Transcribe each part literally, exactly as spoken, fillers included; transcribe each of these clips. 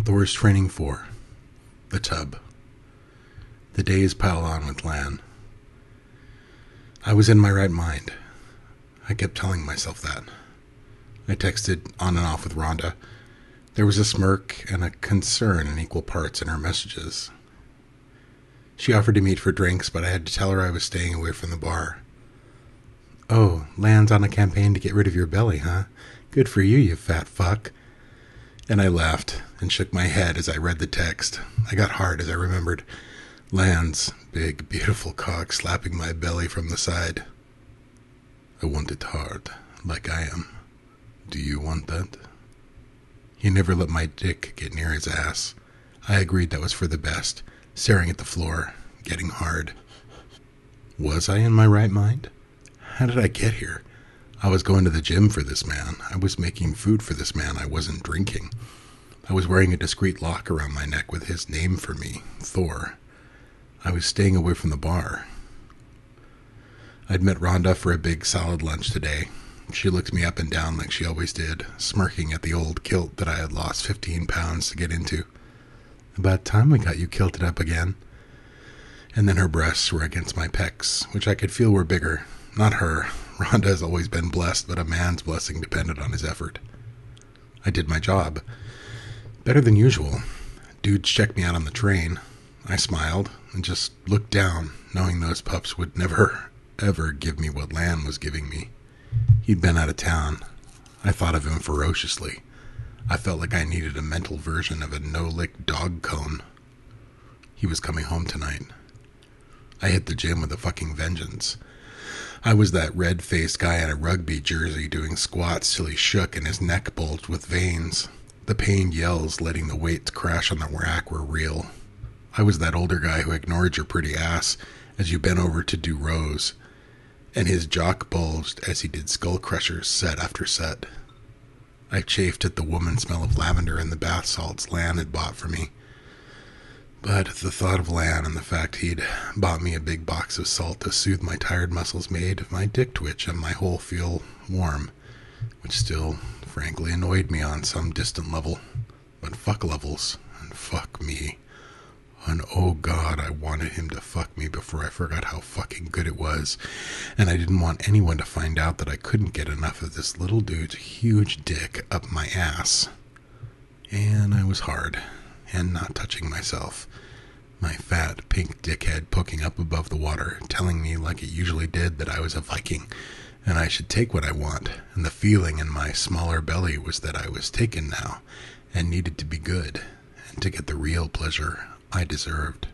Thor's Training four. The Tub. The days pile on with Lan. I was in my right mind. I kept telling myself that. I texted on and off with Rhonda. There was a smirk and a concern in equal parts in her messages. She offered to meet for drinks, but I had to tell her I was staying away from the bar. "Oh, Lan's on a campaign to get rid of your belly, huh? Good for you, you fat fuck." And I laughed and shook my head as I read the text. I got hard as I remembered Lan's big, beautiful cock slapping my belly from the side. "I want it hard, like I am. Do you want that?" He never let my dick get near his ass. I agreed that was for the best, staring at the floor, getting hard. Was I in my right mind? How did I get here? I was going to the gym for this man. I was making food for this man. I wasn't drinking. I was wearing a discreet lock around my neck with his name for me, Thor. I was staying away from the bar. I'd met Rhonda for a big solid lunch today. She looked me up and down like she always did, smirking at the old kilt that I had lost fifteen pounds to get into. "About time we got you kilted up again." And then her breasts were against my pecs, which I could feel were bigger. Not her. Rhonda has always been blessed, but a man's blessing depended on his effort. I did my job. Better than usual. Dudes checked me out on the train. I smiled and just looked down, knowing those pups would never, ever give me what Lan was giving me. He'd been out of town. I thought of him ferociously. I felt like I needed a mental version of a no-lick dog cone. He was coming home tonight. I hit the gym with a fucking vengeance. I was that red-faced guy in a rugby jersey doing squats till he shook and his neck bulged with veins. The pained yells letting the weight crash on the rack were real. I was that older guy who ignored your pretty ass as you bent over to do rows, and his jock bulged as he did skull crushers set after set. I chafed at the woman smell of lavender and the bath salts Lan had bought for me. But the thought of Lan and the fact he'd bought me a big box of salt to soothe my tired muscles made my dick twitch and my hole feel warm, which still, frankly, annoyed me on some distant level. But fuck levels, and fuck me. And oh God, I wanted him to fuck me before I forgot how fucking good it was. And I didn't want anyone to find out that I couldn't get enough of this little dude's huge dick up my ass. And I was hard, and not touching myself. My fat, pink dickhead poking up above the water, telling me like it usually did that I was a Viking, and I should take what I want, and the feeling in my smaller belly was that I was taken now, and needed to be good, and to get the real pleasure I deserved.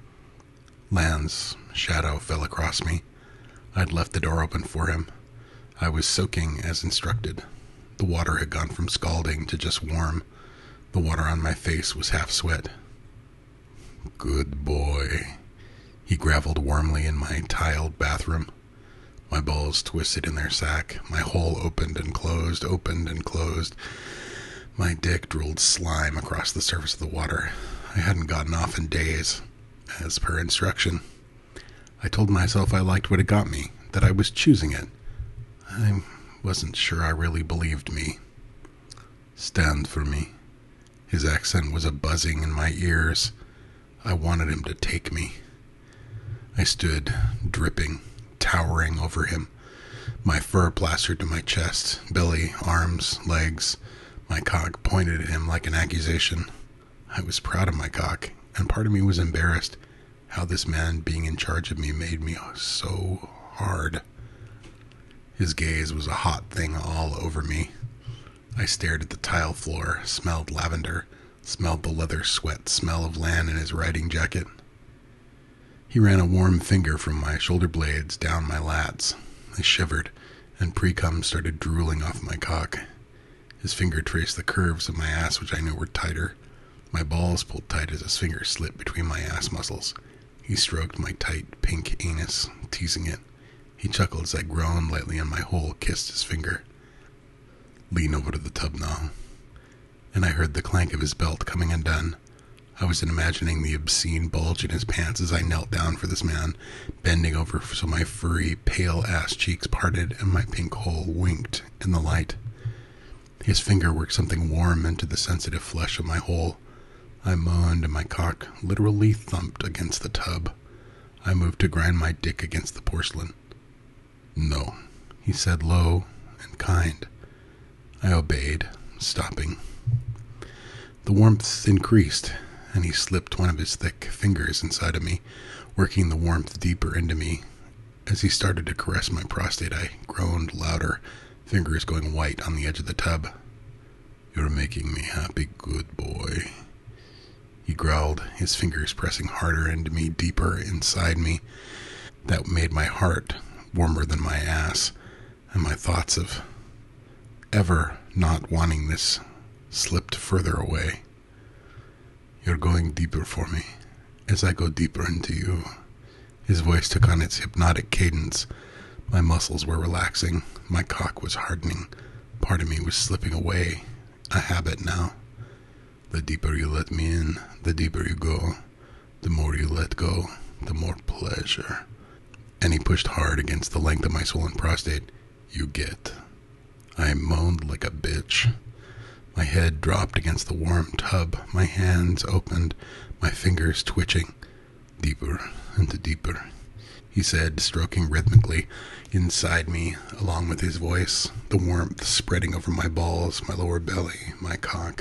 Lan's shadow fell across me. I'd left the door open for him. I was soaking as instructed. The water had gone from scalding to just warm. The water on my face was half sweat. "Good boy." He gravelled warmly in my tiled bathroom. My balls twisted in their sack. My hole opened and closed, opened and closed. My dick drooled slime across the surface of the water. I hadn't gotten off in days, as per instruction. I told myself I liked what it got me, that I was choosing it. I wasn't sure I really believed me. "Stand for me." His accent was a buzzing in my ears. I wanted him to take me. I stood, dripping, towering over him, my fur plastered to my chest, belly, arms, legs. My cock pointed at him like an accusation. I was proud of my cock, and part of me was embarrassed. How this man being in charge of me made me so hard. His gaze was a hot thing all over me. I stared at the tile floor, smelled lavender, smelled the leather sweat smell of Lan in his riding jacket. He ran a warm finger from my shoulder blades down my lats. I shivered, and pre-cum started drooling off my cock. His finger traced the curves of my ass, which I knew were tighter. My balls pulled tight as his finger slipped between my ass muscles. He stroked my tight, pink anus, teasing it. He chuckled as I groaned lightly and my hole kissed his finger. "Lean over to the tub now." And I heard the clank of his belt coming undone. I was imagining the obscene bulge in his pants as I knelt down for this man, bending over so my furry, pale ass cheeks parted and my pink hole winked in the light. His finger worked something warm into the sensitive flesh of my hole. I moaned and my cock literally thumped against the tub. I moved to grind my dick against the porcelain. "No," he said low and kind. I obeyed, stopping. The warmth increased, and he slipped one of his thick fingers inside of me, working the warmth deeper into me. As he started to caress my prostate, I groaned louder, fingers going white on the edge of the tub. "You're making me happy, good boy," he growled, his fingers pressing harder into me, deeper inside me. That made my heart warmer than my ass, and my thoughts of ever not wanting this slipped further away. "You're going deeper for me, as I go deeper into you." His voice took on its hypnotic cadence. My muscles were relaxing. My cock was hardening. Part of me was slipping away. A habit now. The deeper you let me in, the deeper you go. The more you let go, the more pleasure. And he pushed hard against the length of my swollen prostate. "You get." I moaned like a bitch. My head dropped against the warm tub. My hands opened, my fingers twitching. "Deeper and deeper," he said, stroking rhythmically inside me, along with his voice, the warmth spreading over my balls, my lower belly, my cock.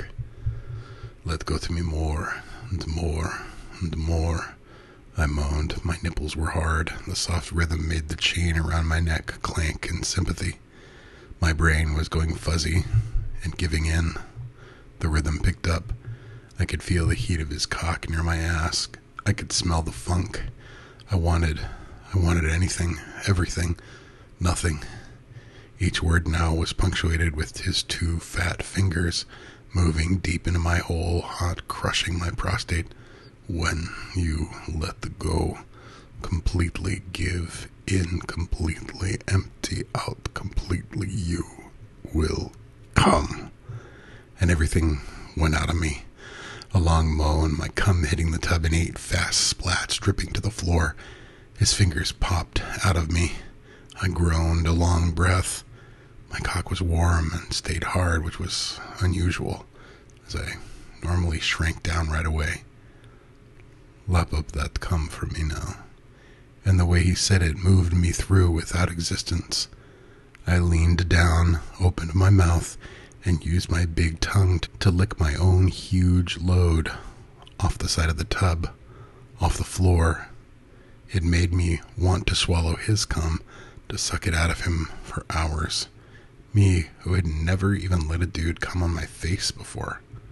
"Let go to me more and more and more," I moaned. My nipples were hard. The soft rhythm made the chain around my neck clank in sympathy. My brain was going fuzzy and giving in. The rhythm picked up. I could feel the heat of his cock near my ass. I could smell the funk. I wanted, I wanted anything, everything, nothing. Each word now was punctuated with his two fat fingers moving deep into my hole, hot, crushing my prostate. "When you let the go, completely give in, completely empty out, completely, you will come." And everything went out of me. A long moan, my cum hitting the tub in eight fast splats, dripping to the floor. His fingers popped out of me. I groaned a long breath. My cock was warm and stayed hard, which was unusual, as I normally shrank down right away. "Lap up that cum for me now." And the way he said it moved me through without existence. I leaned down, opened my mouth, and used my big tongue to lick my own huge load off the side of the tub, off the floor. It made me want to swallow his cum, to suck it out of him for hours. Me, who had never even let a dude come on my face before.